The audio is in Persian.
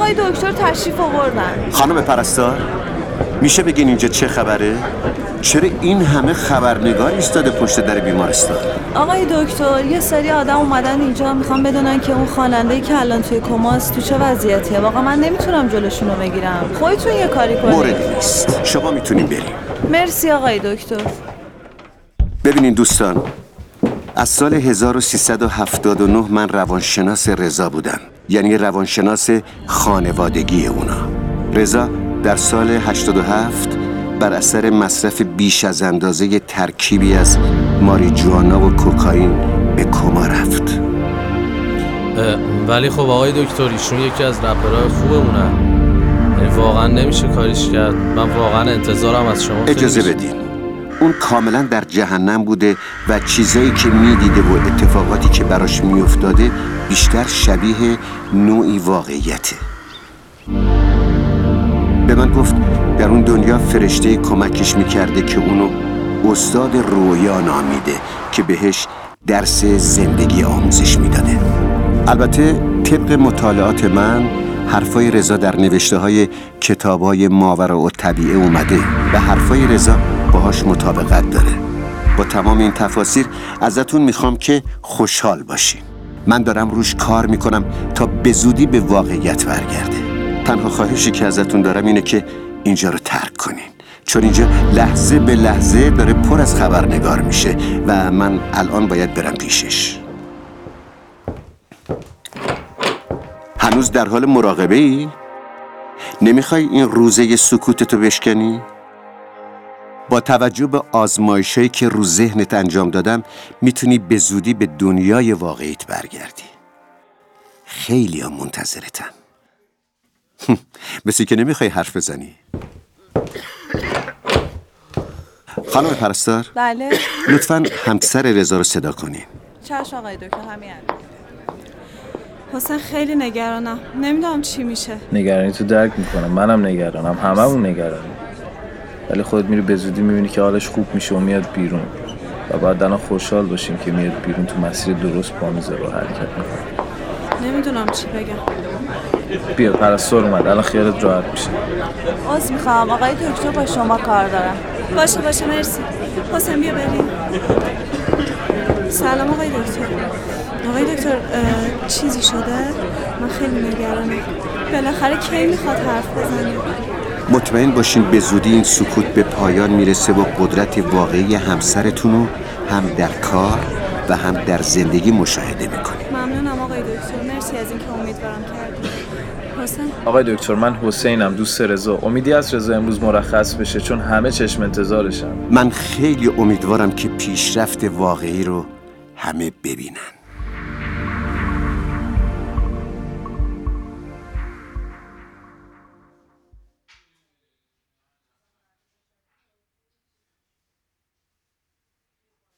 آقای دکتر تشریف آوردن. خانم پرستار میشه بگین اینجا چه خبره؟ چرا این همه خبرنگار ایستاده پشت در بیمارستان؟ آقای دکتر یه سری آدم اومدن اینجا میخوان بدونن که اون خواننده‌ای که الان توی کماست تو چه وضعیتیه. واقعا من نمیتونم جلوشون رو بگیرم. خودتون یه کاری کنید. موردی نیست، شما میتونین بریم. مرسی آقای دکتر. ببینین دوستان، از سال 1379 من روانشناس رضا بودم، یعنی روانشناس خانوادگی اونا. رضا در سال 87 بر اثر مصرف بیش از اندازه ترکیبی از ماریجوانا و کوکائین به کما رفت. ولی خب آقای دکتر ایشون یکی از رپرهای خوبمونن، یعنی واقعا نمیشه کاریش کرد. من واقعا انتظارم از شما اجازه بدین، اون کاملا در جهنم بوده و چیزایی که میدیده و اتفاقاتی که براش میافتاده بیشتر شبیه نوعی واقعیته. به من گفت در اون دنیا فرشته کمکش میکرده که اونو استاد رویا نامیده که بهش درس زندگی آموزش میداده. البته طبق مطالعات من حرفای رضا در نوشته های کتابای ماوراءالطبیعه اومده و حرفای رضا باهاش مطابقت داره. با تمام این تفاسیر ازتون میخوام که خوشحال باشین. من دارم روش کار میکنم تا به زودی به واقعیت برگرده. تنها خواهشی که ازتون دارم اینه که اینجا رو ترک کنین، چون اینجا لحظه به لحظه داره پر از خبرنگار میشه و من الان باید برم پیشش. هنوز در حال مراقبه ای؟ نمیخوای این روزه سکوتتو بشکنی؟ با توجه به آزمایشایی که رو ذهنت انجام دادم میتونی به زودی به دنیای واقعیت برگردی. خیلی ها منتظرتن. مثل که نمیخوای حرف بزنی. خانم پرستار، بله. لطفاً همسر رضا رو صدا کنین. چشم آقای دکتر، همین حسین خیلی نگرانم، نمیدونم چی میشه. نگرانی تو درک میکنم، منم نگرانم، هممون نگرانیم. ولی خودت میری به زودی میبینی که حالش خوب میشه و میاد بیرون و باید الان خوشحال باشیم که میاد بیرون، تو مسیر درست پا میذاره و حرکت میکنه. نمیدونم چی بگم. بیا پرستار اومد، الان خیالت راحت میشه. عذر میخوام آقای دکتر، با شما کار دارم. باشه مرسی. حسین بیا بریم. سلام آقای دکتر. آقای دکتر چیزی شده؟ من خیلی نگرانم. بالاخره کی میخواد حرف بزنه؟ مطمئن باشین به زودی این سکوت به پایان میرسه و قدرت واقعی همسرتون رو هم در کار و هم در زندگی مشاهده میکنید. ممنونم آقای دکتر، مرسی از اینکه امیدوارم کردید. حسین؟ آقای دکتر من حسینم، دوست رضا. امیدی از رضا امروز مرخص بشه چون همه چشم انتظارشن. من خیلی امیدوارم که پیشرفت واقعی رو همه ببینن.